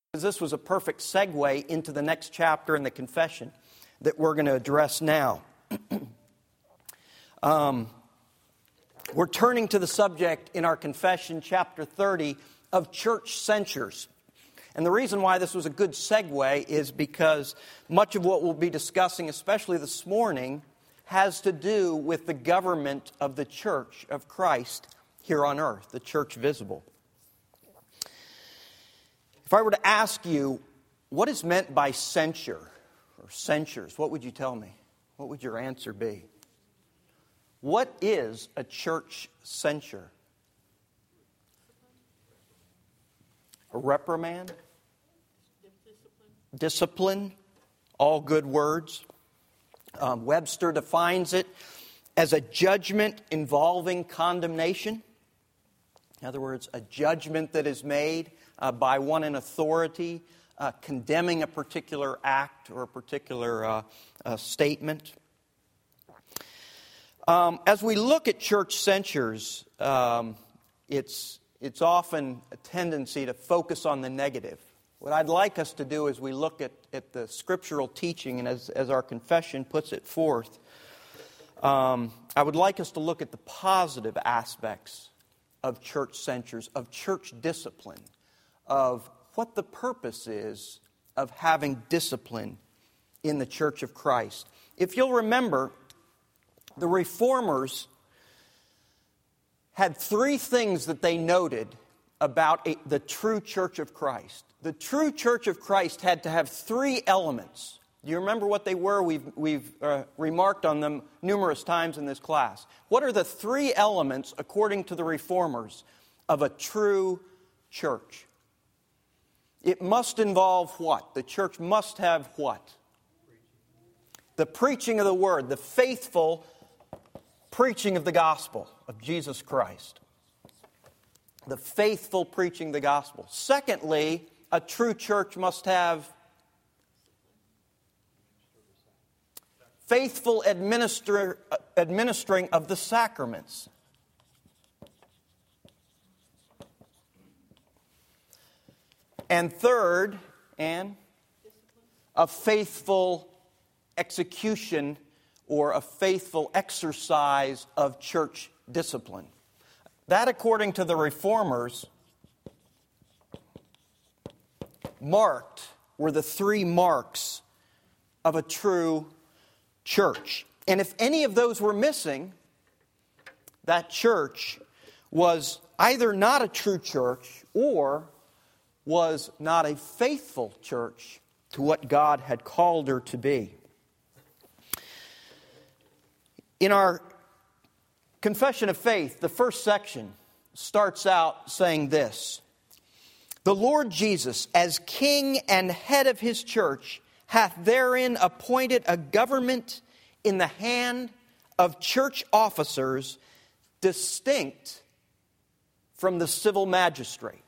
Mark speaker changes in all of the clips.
Speaker 1: This was a perfect segue into the next chapter in the confession that we're going to address now. We're turning to the subject in our confession, chapter 30, of church censures. And the reason why this was a good segue is because much of what we'll be discussing, especially this morning, has to do with the government of the church of Christ here on earth, the church visible. If I were to ask you, what is meant by censure or censures, what would you tell me? What would your answer be? What is a church censure? A reprimand? Discipline? All good words. Webster defines it as a judgment involving condemnation. In other words, a judgment that is made by one in authority, condemning a particular act or a particular statement. As we look at church censures, it's often a tendency to focus on the negative. What I'd like us to do as we look at the scriptural teaching and as our confession puts it forth, I would like us to look at the positive aspects of church censures, of church discipline, of what the purpose is of having discipline in the church of Christ. If you'll remember, the Reformers had three things that they noted about the true church of Christ. The true church of Christ had to have three elements. Do you remember what they were? We've remarked on them numerous times in this class. What are the three elements, according to the Reformers, of a true church? It must involve what? The church must have what? The preaching of the Word, the faithful preaching of the gospel of Jesus Christ. The faithful preaching of the gospel. Secondly, a true church must have faithful administering of the sacraments. And third, Anne, a faithful execution or a faithful exercise of church discipline. That, according to the Reformers, were the three marks of a true church. And if any of those were missing, that church was either not a true church or was not a faithful church to what God had called her to be. In our Confession of Faith, the first section starts out saying this: "The Lord Jesus, as King and head of His church, hath therein appointed a government in the hand of church officers, distinct from the civil magistrate."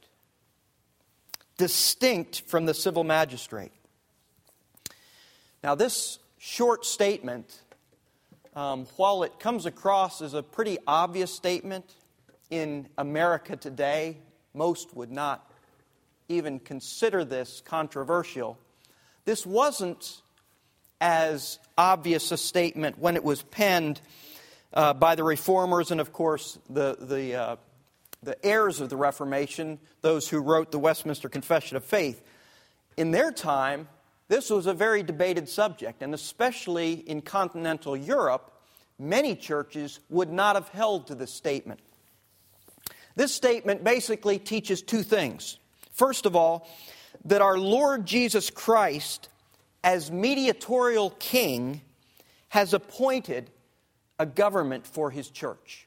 Speaker 1: Distinct from the civil magistrate. Now, this short statement, while it comes across as a pretty obvious statement in America today, most would not even consider this controversial. This wasn't as obvious a statement when it was penned by the Reformers and, of course, the heirs of the Reformation, those who wrote the Westminster Confession of Faith. In their time, this was a very debated subject, and especially in continental Europe, many churches would not have held to this statement. This statement basically teaches two things. First of all, that our Lord Jesus Christ, as mediatorial King, has appointed a government for His church.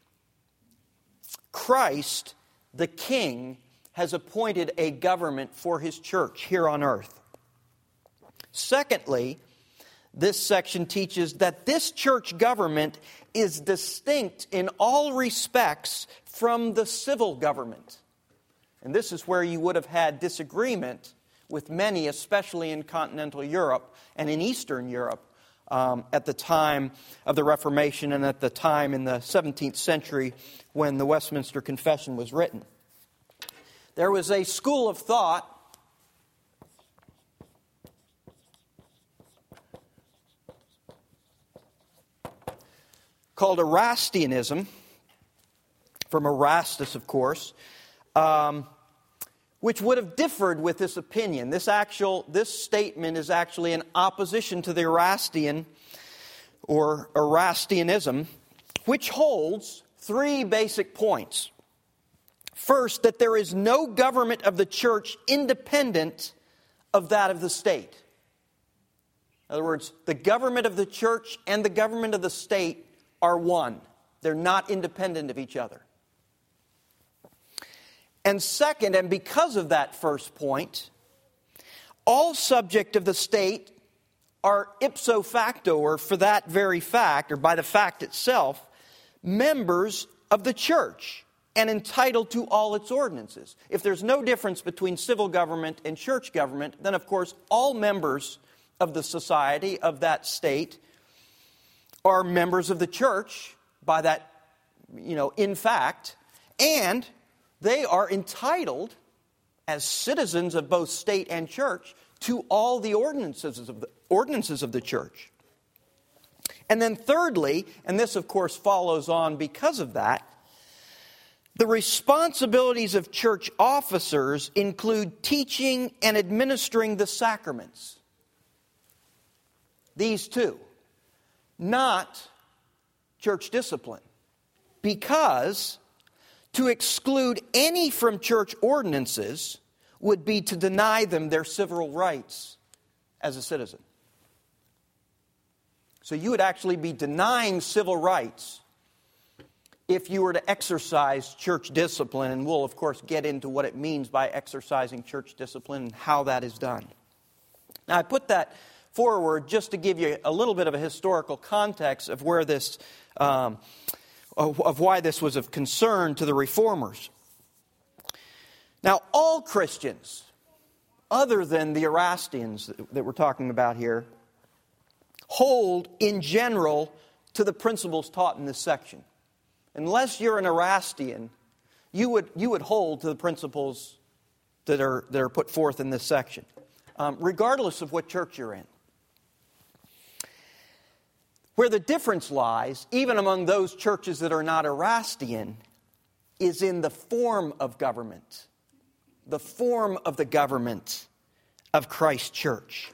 Speaker 1: Christ, the King, has appointed a government for His church here on earth. Secondly, this section teaches that this church government is distinct in all respects from the civil government. And this is where you would have had disagreement with many, especially in continental Europe and in Eastern Europe, at the time of the Reformation and at the time in the 17th century when the Westminster Confession was written. There was a school of thought called Erastianism, from Erastus, of course, which would have differed with this opinion. This statement is actually in opposition to the Erastian or Erastianism, which holds three basic points. First, that there is no government of the church independent of that of the state. In other words, the government of the church and the government of the state are one. They're not independent of each other. And second, and because of that first point, all subject of the state are ipso facto, or for that very fact, or by the fact itself, members of the church and entitled to all its ordinances. If there's no difference between civil government and church government, then of course all members of the society, of that state, are members of the church by that, in fact, and they are entitled as citizens of both state and church to all the ordinances of the church. And then thirdly, and this of course follows on because of that, the responsibilities of church officers include teaching and administering the sacraments. These two, not church discipline, because to exclude any from church ordinances would be to deny them their civil rights as a citizen. So you would actually be denying civil rights if you were to exercise church discipline, and we'll of course get into what it means by exercising church discipline and how that is done. Now I put that forward just to give you a little bit of a historical context of where this of why this was of concern to the reformers. Now, all Christians, other than the Erastians that we're talking about here, hold in general to the principles taught in this section. Unless you're an Erastian, you would hold to the principles that are put forth in this section, regardless of what church you're in. Where the difference lies, even among those churches that are not Erastian, is in the form of government. The form of the government of Christ's church.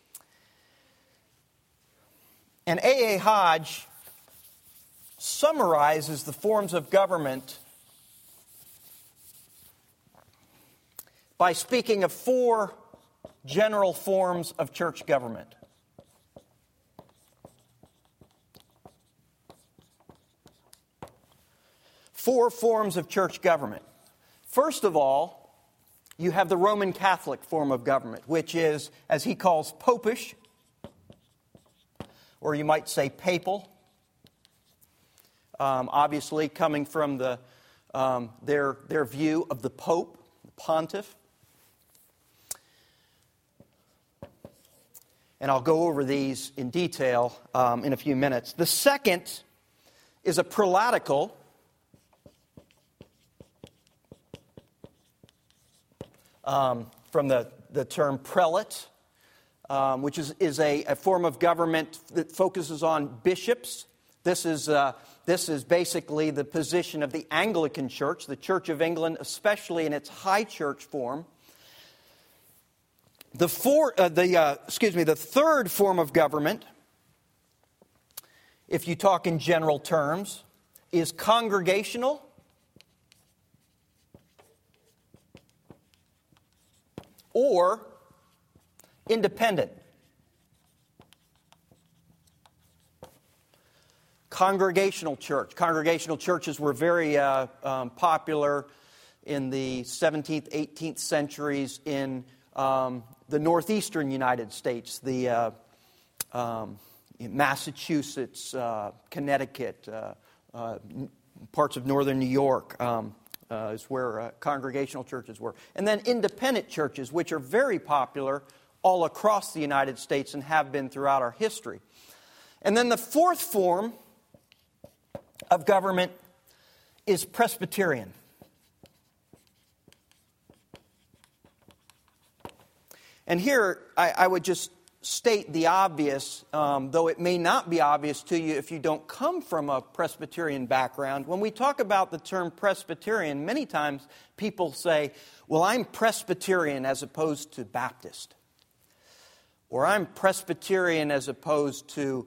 Speaker 1: And A.A. Hodge summarizes the forms of government by speaking of four general forms of church government. Four forms of church government. First of all, you have the Roman Catholic form of government, which is, as he calls, popish, or you might say papal. Obviously, coming from their view of the Pope, the Pontiff. And I'll go over these in detail in a few minutes. The second is a prelatical, from the term prelate, which is a form of government that focuses on bishops. This is basically the position of the Anglican Church, the Church of England, especially in its high church form. The third form of government, if you talk in general terms, is congregational. Or independent. Congregational church. Congregational churches were very popular in the 17th, 18th centuries in the northeastern United States, the Massachusetts, Connecticut, parts of northern New York. Is where congregational churches were. And then independent churches, which are very popular all across the United States and have been throughout our history. And then the fourth form of government is Presbyterian. And here I would just state the obvious, though it may not be obvious to you if you don't come from a Presbyterian background. When we talk about the term Presbyterian, many times people say, well, I'm Presbyterian as opposed to Baptist. Or I'm Presbyterian as opposed to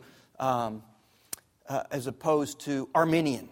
Speaker 1: Arminian.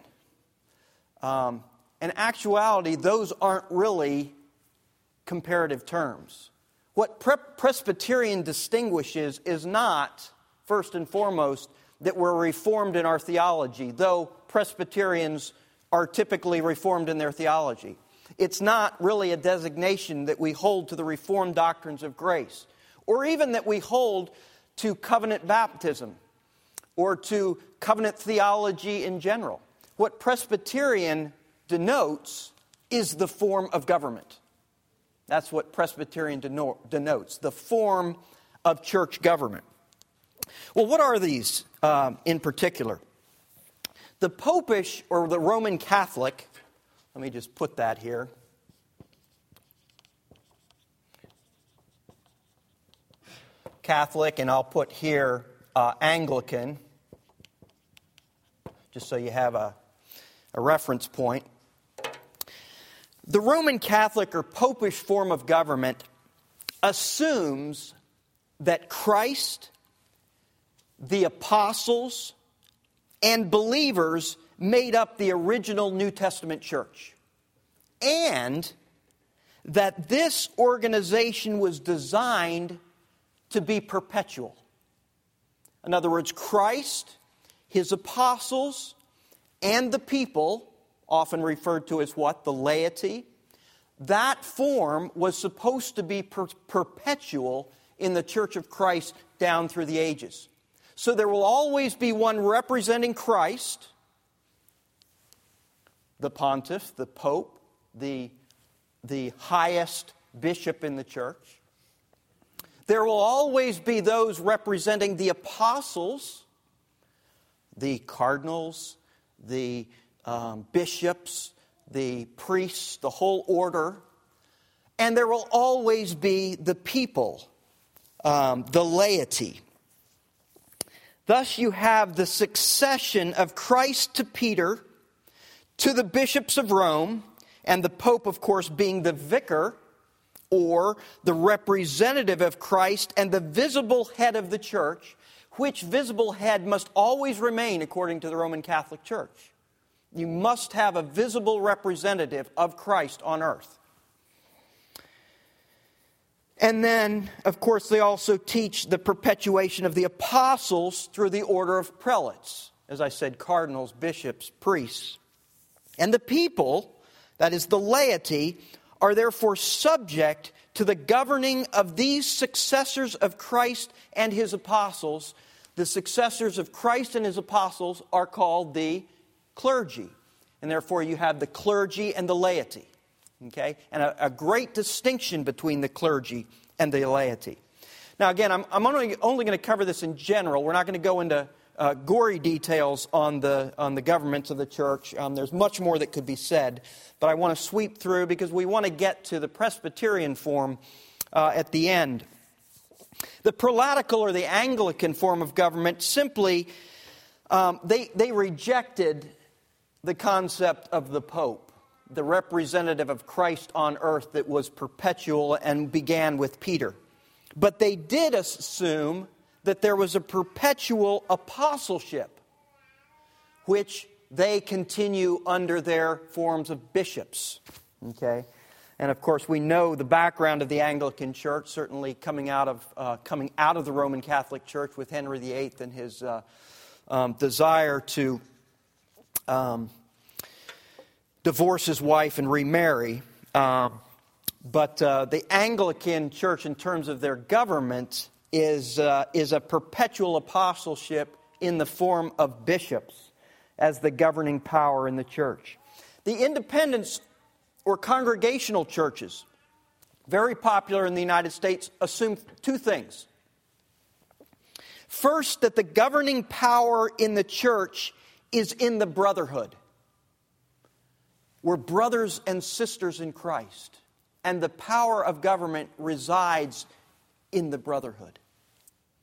Speaker 1: In actuality, those aren't really comparative terms. What Presbyterian distinguishes is not, first and foremost, that we're Reformed in our theology, though Presbyterians are typically Reformed in their theology. It's not really a designation that we hold to the Reformed doctrines of grace, or even that we hold to covenant baptism, or to covenant theology in general. What Presbyterian denotes is the form of government. That's what Presbyterian denotes, the form of church government. Well, what are these in particular? The Popish, or the Roman Catholic, let me just put that here. Catholic, and I'll put here Anglican, just so you have a reference point. The Roman Catholic or Popish form of government assumes that Christ, the apostles, and believers made up the original New Testament church, and that this organization was designed to be perpetual. In other words, Christ, His apostles, and the people, often referred to as what? The laity. That form was supposed to be perpetual in the Church of Christ down through the ages. So there will always be one representing Christ, the pontiff, the pope, the highest bishop in the church. There will always be those representing the apostles, the cardinals, the bishops, the priests, the whole order. And there will always be the people, the laity. Thus you have the succession of Christ to Peter, to the bishops of Rome, and the Pope, of course, being the vicar, or the representative of Christ and the visible head of the church, which visible head must always remain according to the Roman Catholic Church. You must have a visible representative of Christ on earth. And then, of course, they also teach the perpetuation of the apostles through the order of prelates. As I said, cardinals, bishops, priests. And the people, that is the laity, are therefore subject to the governing of these successors of Christ and His apostles. The successors of Christ and His apostles are called the clergy. And therefore you have the clergy and the laity. Okay? And a great distinction between the clergy and the laity. Now again, I'm only going to cover this in general. We're not going to go into gory details on the governments of the church. There's much more that could be said. But I want to sweep through because we want to get to the Presbyterian form at the end. The prelatical or the Anglican form of government simply, they rejected the concept of the Pope, the representative of Christ on earth that was perpetual and began with Peter. But they did assume that there was a perpetual apostleship, which they continue under their forms of bishops. Okay? And of course, we know the background of the Anglican Church, certainly coming out of the Roman Catholic Church with Henry VIII and his desire to divorce his wife and remarry. But the Anglican Church, in terms of their government, is a perpetual apostleship in the form of bishops as the governing power in the church. The independents or congregational churches, very popular in the United States, assume two things. First, that the governing power in the church is in the brotherhood. We're brothers and sisters in Christ, and the power of government resides in the brotherhood.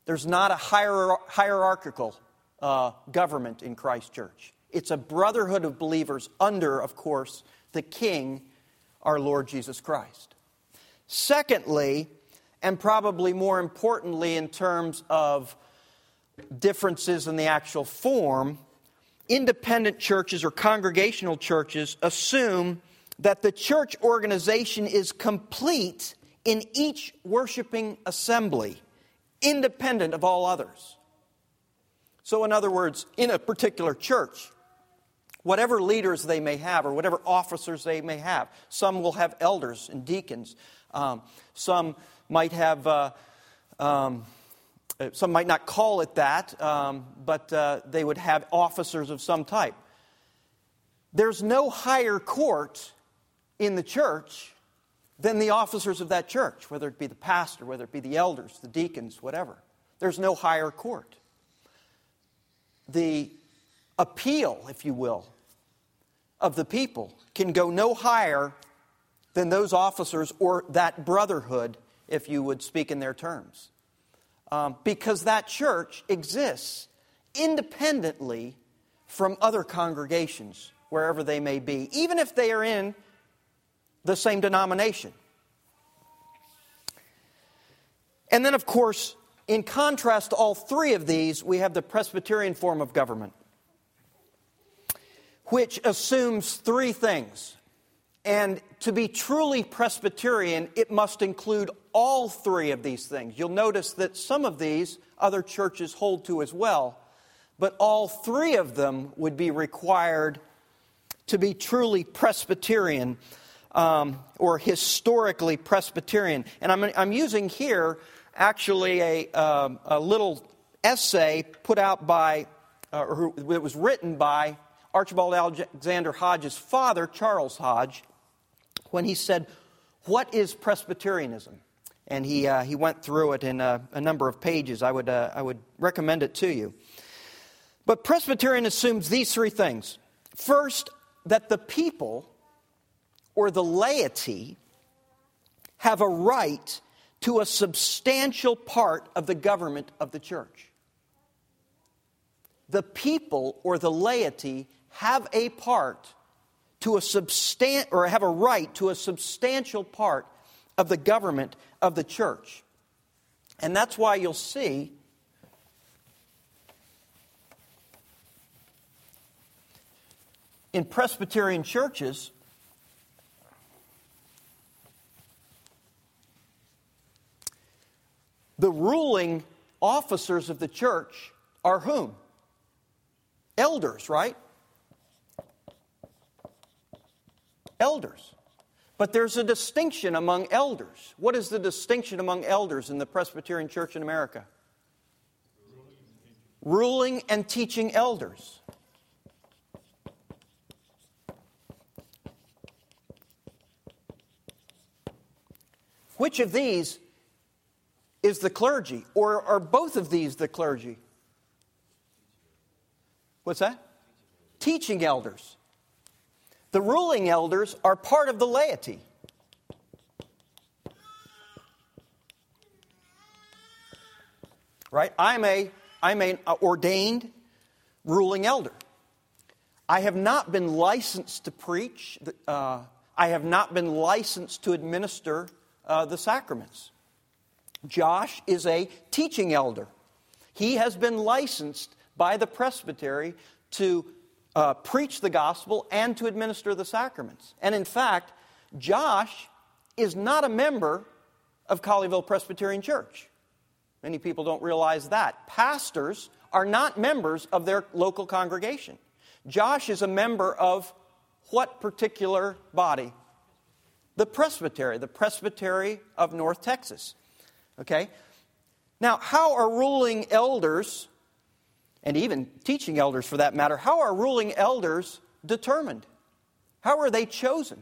Speaker 1: There's not a hierarchical government in Christ Church. It's a brotherhood of believers under, of course, the King, our Lord Jesus Christ. Secondly, and probably more importantly in terms of differences in the actual form, independent churches or congregational churches assume that the church organization is complete in each worshiping assembly, independent of all others. So in other words, in a particular church, whatever leaders they may have or whatever officers they may have, some will have elders and deacons, some might have... some might not call it that, but they would have officers of some type. There's no higher court in the church than the officers of that church, whether it be the pastor, whether it be the elders, the deacons, whatever. There's no higher court. The appeal, if you will, of the people can go no higher than those officers or that brotherhood, if you would speak in their terms. Because that church exists independently from other congregations, wherever they may be, even if they are in the same denomination. And then, of course, in contrast to all three of these, we have the Presbyterian form of government, which assumes three things. And to be truly Presbyterian, it must include all three of these things. You'll notice that some of these other churches hold to as well, but all three of them would be required to be truly Presbyterian or historically Presbyterian. And I'm using here actually a little essay put out by, it was written by Archibald Alexander Hodge's father, Charles Hodge, when he said, "What is Presbyterianism?" And he went through it in a number of pages. I would recommend it to you. But Presbyterian assumes these three things. First, that the people or the laity have a right to a substantial part of the government of the church. The people or the laity have a part to have a right to a substantial part of the government of the church. And that's why you'll see in Presbyterian churches the ruling officers of the church are whom? Elders, right? Elders. But there's a distinction among elders. What is the distinction among elders in the Presbyterian Church in America? Ruling and teaching elders. Which of these is the clergy? Or are both of these the clergy? What's that? Teaching elders. The ruling elders are part of the laity. Right? I'm an ordained ruling elder. I have not been licensed to preach. I have not been licensed to administer the sacraments. Josh is a teaching elder. He has been licensed by the presbytery to preach the gospel and to administer the sacraments. And in fact, Josh is not a member of Colleyville Presbyterian Church. Many people don't realize that. Pastors are not members of their local congregation. Josh is a member of what particular body? The Presbytery of North Texas. Okay? Now, how are ruling elders, and even teaching elders for that matter, how are ruling elders determined? How are they chosen?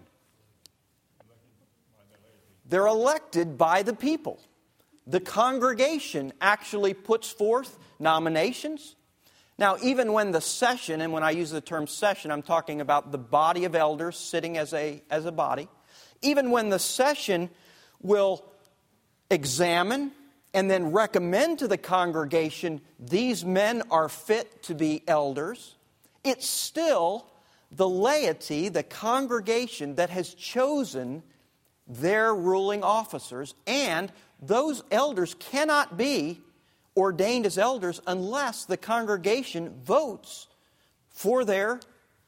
Speaker 1: They're elected by the people. The congregation actually puts forth nominations. Now, even when the session, and when I use the term session, I'm talking about the body of elders sitting as a body. Even when the session will examine and then recommend to the congregation, these men are fit to be elders, it's still the laity, the congregation, that has chosen their ruling officers, and those elders cannot be ordained as elders unless the congregation votes for their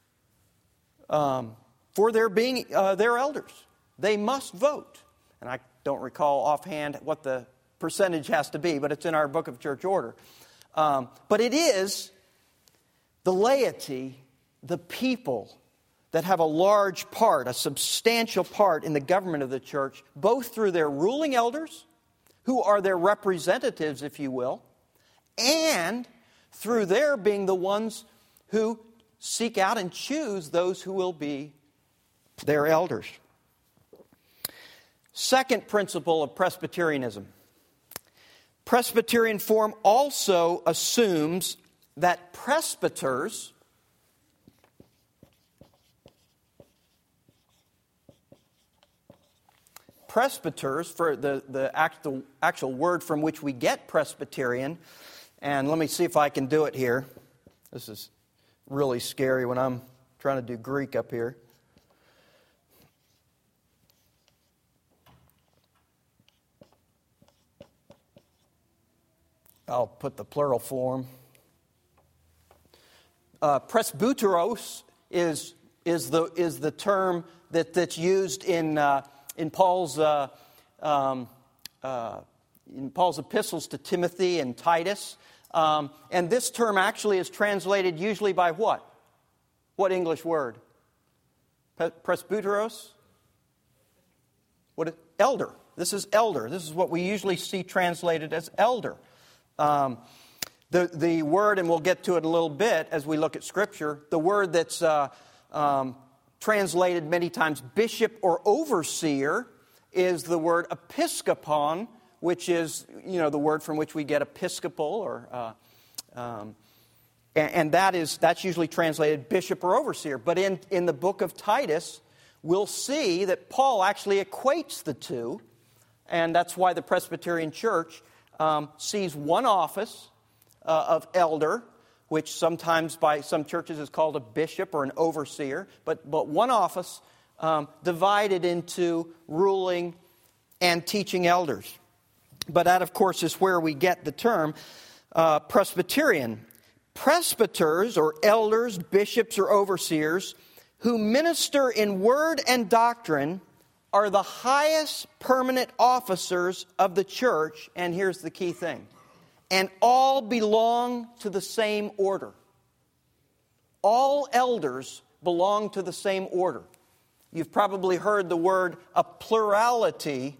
Speaker 1: being their elders. They must vote. And I don't recall offhand what the percentage has to be, but it's in our Book of Church Order. But it is the laity, the people that have a large part, a substantial part in the government of the church, both through their ruling elders, who are their representatives, if you will, and through their being the ones who seek out and choose those who will be their elders. Second principle of Presbyterianism. Presbyterian form also assumes that presbyters for the actual word from which we get Presbyterian, and let me see if I can do it here. This is really scary when I'm trying to do Greek up here. I'll put the plural form. Presbyteros is the term that's used in Paul's epistles to Timothy and Titus, and this term actually is translated usually by what? What English word? Presbyteros? What? Elder. This is elder. This is what we usually see translated as elder. The word, and we'll get to it a little bit as we look at Scripture, the word that's translated many times bishop or overseer is the word episkopon, which is, the word from which we get episcopal, and that's usually translated bishop or overseer. But in the book of Titus, we'll see that Paul actually equates the two, and that's why the Presbyterian Church sees one office of elder, which sometimes by some churches is called a bishop or an overseer, but one office divided into ruling and teaching elders. But that, of course, is where we get the term Presbyterian. Presbyters, or elders, bishops, or overseers, who minister in word and doctrine, are the highest permanent officers of the church, and here's the key thing, and all belong to the same order. All elders belong to the same order. You've probably heard the word a plurality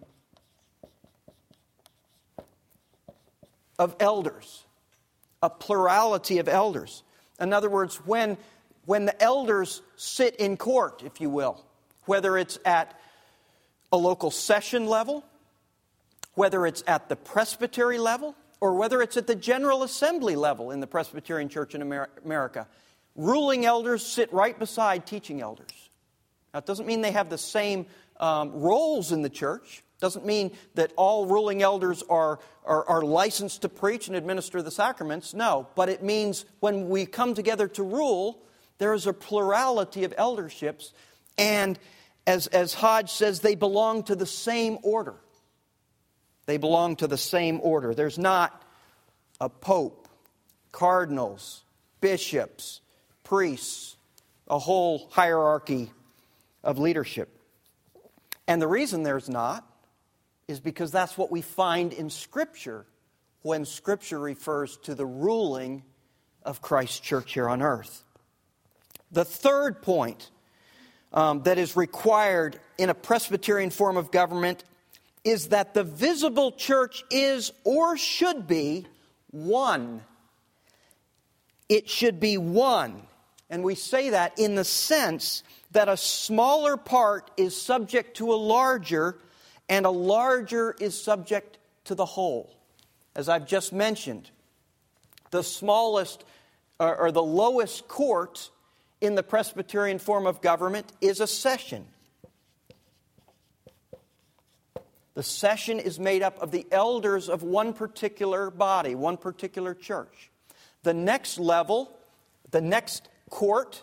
Speaker 1: of elders. A plurality of elders. In other words, when the elders sit in court, if you will, whether it's at a local session level, whether it's at the presbytery level, or whether it's at the General Assembly level in the Presbyterian Church in America, ruling elders sit right beside teaching elders. Now, it doesn't mean they have the same roles in the church. It doesn't mean that all ruling elders are licensed to preach and administer the sacraments. No, but it means when we come together to rule, there is a plurality of elderships, and as Hodge says, they belong to the same order. They belong to the same order. There's not a pope, cardinals, bishops, priests, a whole hierarchy of leadership. And the reason there's not is because that's what we find in Scripture when Scripture refers to the ruling of Christ's church here on earth. The third point that is required in a Presbyterian form of government is that the visible church is or should be one. It should be one. And we say that in the sense that a smaller part is subject to a larger, and a larger is subject to the whole. As I've just mentioned, the smallest or the lowest court in the Presbyterian form of government is a session. The session is made up of the elders of one particular body, one particular church. The next level, the next court,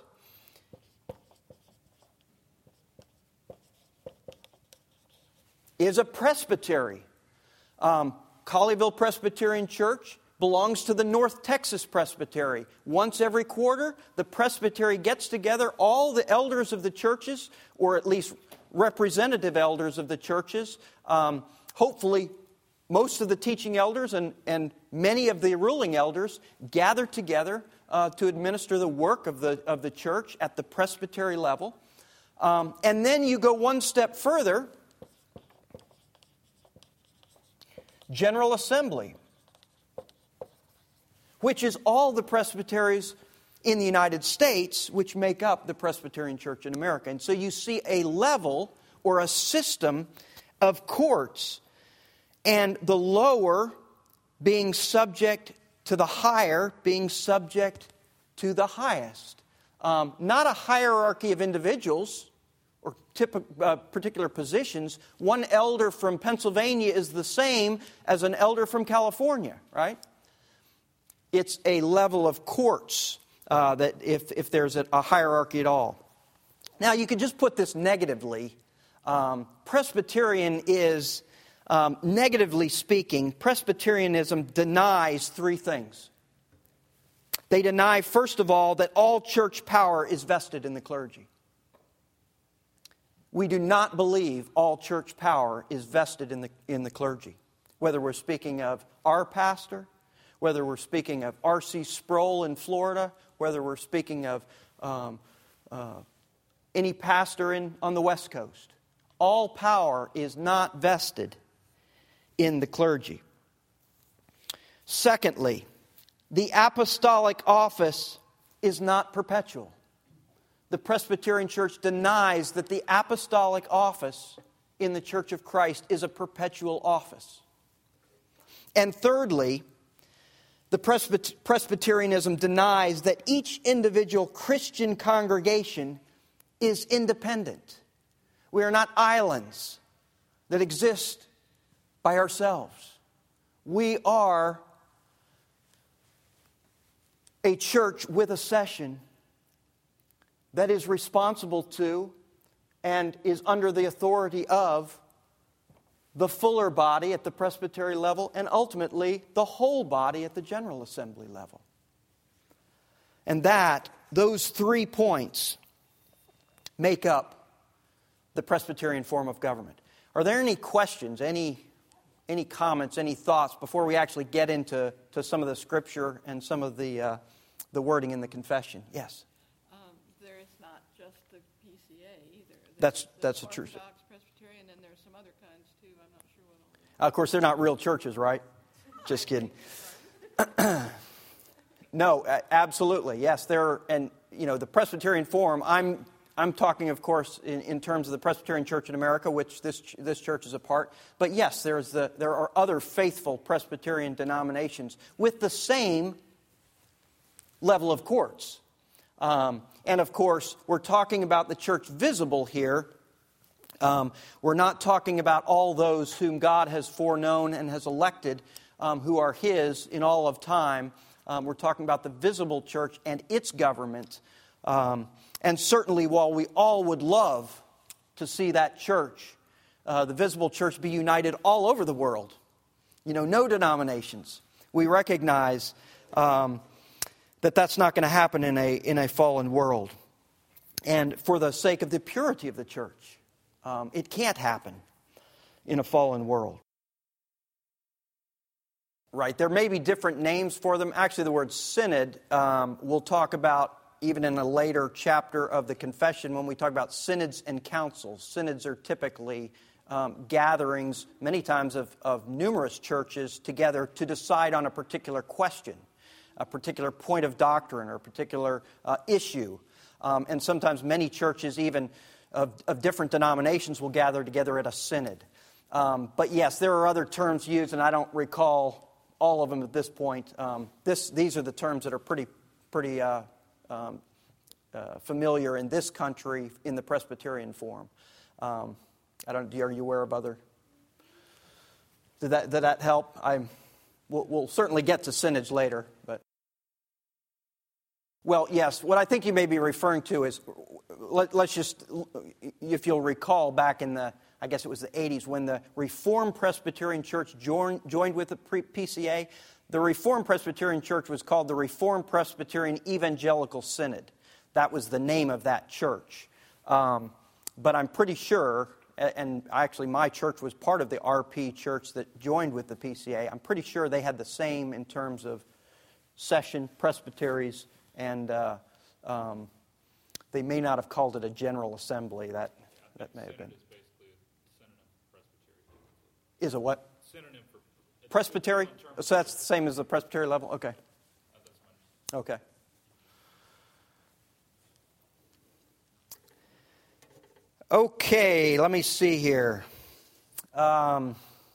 Speaker 1: is a presbytery. Colleyville Presbyterian Church belongs to the North Texas Presbytery. Once every quarter, the presbytery gets together, all the elders of the churches, or at least representative elders of the churches, hopefully most of the teaching elders and many of the ruling elders gather together to administer the work of the church at the presbytery level. And then you go one step further. General Assembly, which is all the presbyteries in the United States which make up the Presbyterian Church in America. And so you see a level or a system of courts, and the lower being subject to the higher, being subject to the highest. Not a hierarchy of individuals or particular positions. One elder from Pennsylvania is the same as an elder from California, right? It's a level of courts that if there's a hierarchy at all. Now, you could just put this negatively. Presbyterian is, negatively speaking, Presbyterianism denies three things. They deny, first of all, that all church power is vested in the clergy. We do not believe all church power is vested in the clergy. Whether we're speaking of our pastor, whether we're speaking of R.C. Sproul in Florida, whether we're speaking of any pastor on the West Coast. All power is not vested in the clergy. Secondly, the apostolic office is not perpetual. The Presbyterian Church denies that the apostolic office in the Church of Christ is a perpetual office. And thirdly, the Presbyterianism denies that each individual Christian congregation is independent. We are not islands that exist by ourselves. We are a church with a session that is responsible to and is under the authority of the fuller body at the presbytery level and ultimately the whole body at the General Assembly level. And those 3 points make up the Presbyterian form of government. Are there any questions, any comments, any thoughts before we actually get into some of the scripture and some of the wording in the confession? Yes.
Speaker 2: There is not just the PCA either.
Speaker 1: That's the truth.
Speaker 2: Orthodox Presbyterian, and there's some other kinds too. I'm not sure what all.
Speaker 1: Of course, they're not real churches, right? Just kidding. No, absolutely, yes. And the Presbyterian form. I'm talking, of course, in terms of the Presbyterian Church in America, which this church is a part. But yes, there are other faithful Presbyterian denominations with the same level of courts. And of course, we're talking about the church visible here. We're not talking about all those whom God has foreknown and has elected, who are His in all of time. We're talking about the visible church and its government. And certainly, while we all would love to see that church, the visible church, be united all over the world, no denominations, we recognize that's not going to happen in a fallen world. And for the sake of the purity of the church, it can't happen in a fallen world. Right, there may be different names for them. Actually, the word synod, we'll talk about even in a later chapter of the confession when we talk about synods and councils. Synods are typically gatherings, many times of numerous churches together to decide on a particular question, a particular point of doctrine or a particular issue. And sometimes many churches, even of different denominations, will gather together at a synod. But yes, there are other terms used, and I don't recall all of them at this point. These are the terms that are pretty familiar in this country in the Presbyterian form. Are you aware of other Did that help? We'll certainly get to synod later, but... Well, yes, what I think you may be referring to is, let's just, if you'll recall back in I guess it was the 80s, when the Reformed Presbyterian Church joined with the PCA, the Reformed Presbyterian Church was called the Reformed Presbyterian Evangelical Synod. That was the name of that church. But I'm pretty sure, and actually my church was part of the RP church that joined with the PCA, I'm pretty sure they had the same in terms of session, presbyteries, and they may not have called it a general assembly. That may have been.
Speaker 3: Is basically a synonym for presbytery.
Speaker 1: Is a what?
Speaker 3: Synonym for
Speaker 1: presbytery. So that's the same as the presbytery level. Okay. Okay. Okay. Let me see here. Let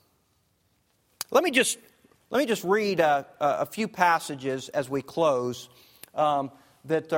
Speaker 1: me just read a few passages as we close. That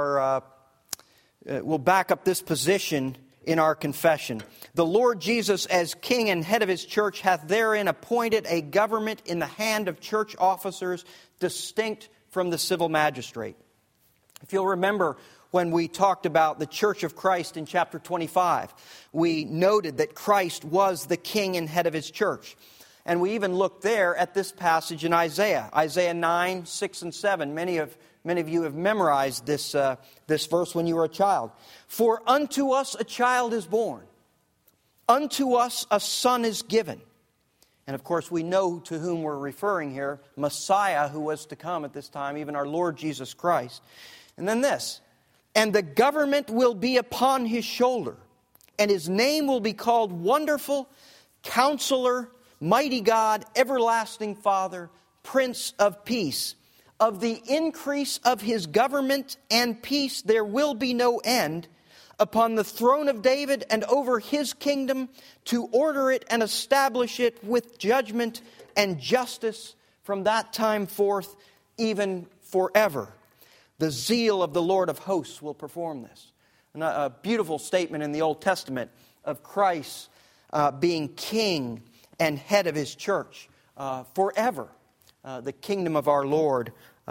Speaker 1: will back up this position in our confession. The Lord Jesus, as King and head of His church, hath therein appointed a government in the hand of church officers, distinct from the civil magistrate. If you'll remember, when we talked about the Church of Christ in chapter 25, we noted that Christ was the King and head of His church. And we even looked there at this passage in Isaiah 9, 6, and 7. Many of you have memorized this verse when you were a child. For unto us a child is born, unto us a son is given. And of course we know to whom we're referring here, Messiah who was to come at this time, even our Lord Jesus Christ. And then this, and the government will be upon His shoulder, and His name will be called Wonderful, Counselor, Mighty God, Everlasting Father, Prince of Peace. Of the increase of His government and peace there will be no end, upon the throne of David and over His kingdom, to order it and establish it with judgment and justice from that time forth, even forever. The zeal of the Lord of hosts will perform this. And a beautiful statement in the Old Testament of Christ being king and head of His church forever. The kingdom of our Lord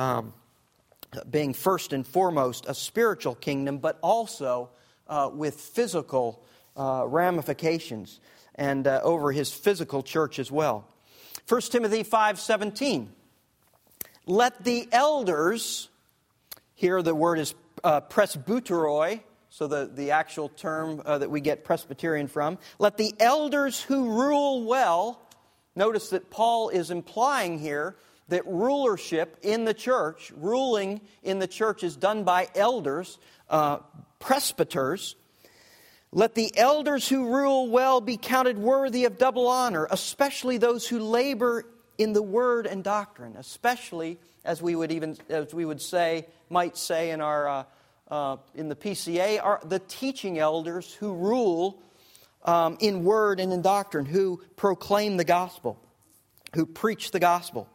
Speaker 1: being first and foremost a spiritual kingdom, but also with physical ramifications and over His physical church as well. 1 Timothy 5:17. Let the elders, here the word is presbyteroi, so the actual term that we get Presbyterian from. Let the elders who rule well, notice that Paul is implying here that rulership in the church, ruling in the church is done by elders, presbyters. Let the elders who rule well be counted worthy of double honor, especially those who labor in the word and doctrine, especially as we would say in our in the PCA, are the teaching elders who rule in word and in doctrine, who proclaim the gospel, who preach the gospel.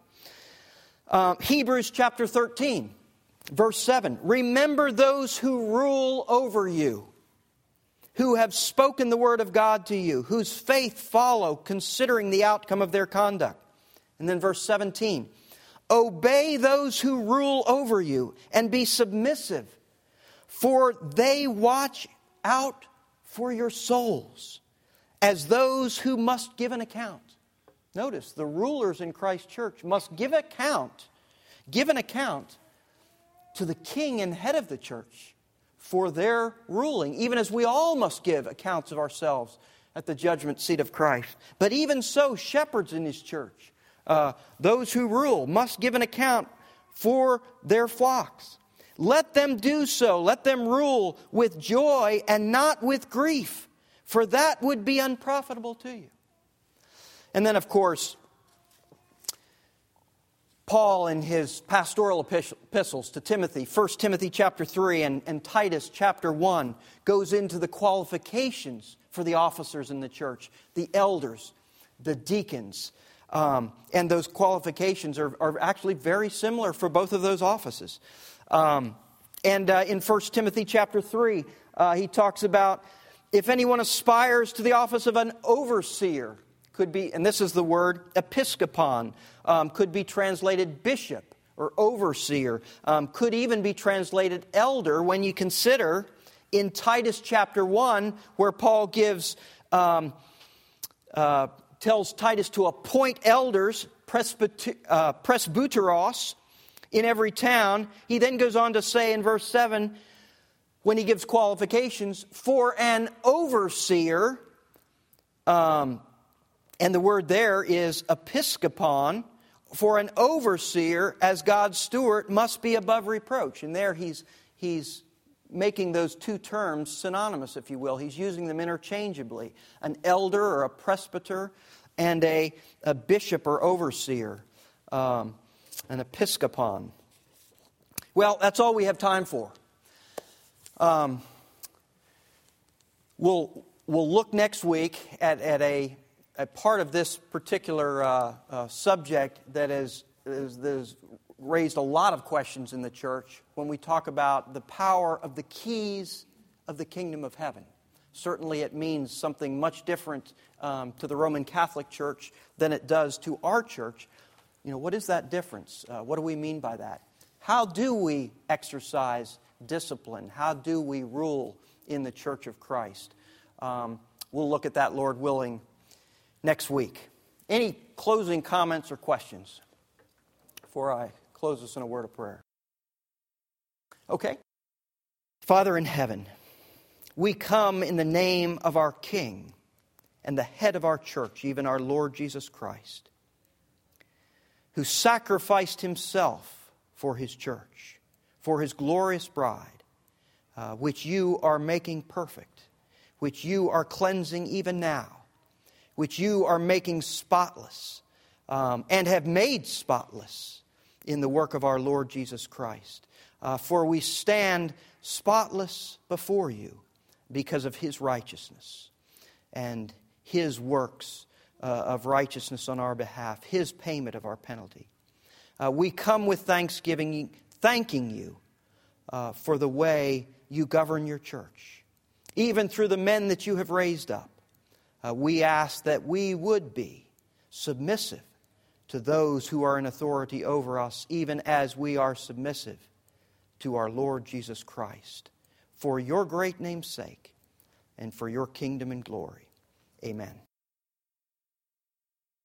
Speaker 1: Hebrews chapter 13, verse 7. Remember those who rule over you, who have spoken the word of God to you, whose faith follow, considering the outcome of their conduct. And then verse 17. Obey those who rule over you, and be submissive, for they watch out for your souls, as those who must give an account. Notice, the rulers in Christ's church must give an account to the king and head of the church for their ruling, even as we all must give accounts of ourselves at the judgment seat of Christ. But even so, shepherds in His church, those who rule, must give an account for their flocks. Let them do so. Let them rule with joy and not with grief, for that would be unprofitable to you. And then, of course, Paul in his pastoral epistles to Timothy, 1 Timothy chapter 3 and Titus chapter 1, goes into the qualifications for the officers in the church, the elders, the deacons. And those qualifications are actually very similar for both of those offices. And in 1 Timothy chapter 3, he talks about if anyone aspires to the office of an overseer, could be, and this is the word episkopon, could be translated bishop or overseer, could even be translated elder when you consider in Titus chapter 1 where Paul gives, tells Titus to appoint elders, presbyteros, in every town. He then goes on to say in verse 7, when he gives qualifications, for an overseer, and the word there is episkopon, for an overseer as God's steward must be above reproach. And there he's making those two terms synonymous, if you will. He's using them interchangeably. An elder or a presbyter and a bishop or overseer, an episkopon. Well, that's all we have time for. We'll look next week at a part of this particular subject that has raised a lot of questions in the church when we talk about the power of the keys of the kingdom of heaven. Certainly it means something much different to the Roman Catholic Church than it does to our church. You know, what is that difference? What do we mean by that? How do we exercise discipline? How do we rule in the Church of Christ? We'll look at that, Lord willing, next week. Any closing comments or questions before I close us in a word of prayer? Okay. Father in heaven, we come in the name of our King and the head of our church, even our Lord Jesus Christ, who sacrificed himself for his church, for his glorious bride, which you are making perfect, which you are cleansing even now, which you are making spotless, and have made spotless in the work of our Lord Jesus Christ. For we stand spotless before you because of his righteousness and his works of righteousness on our behalf, his payment of our penalty. We come with thanksgiving, thanking you for the way you govern your church, even through the men that you have raised up. We ask that we would be submissive to those who are in authority over us, even as we are submissive to our Lord Jesus Christ, for your great name's sake and for your kingdom and glory. Amen.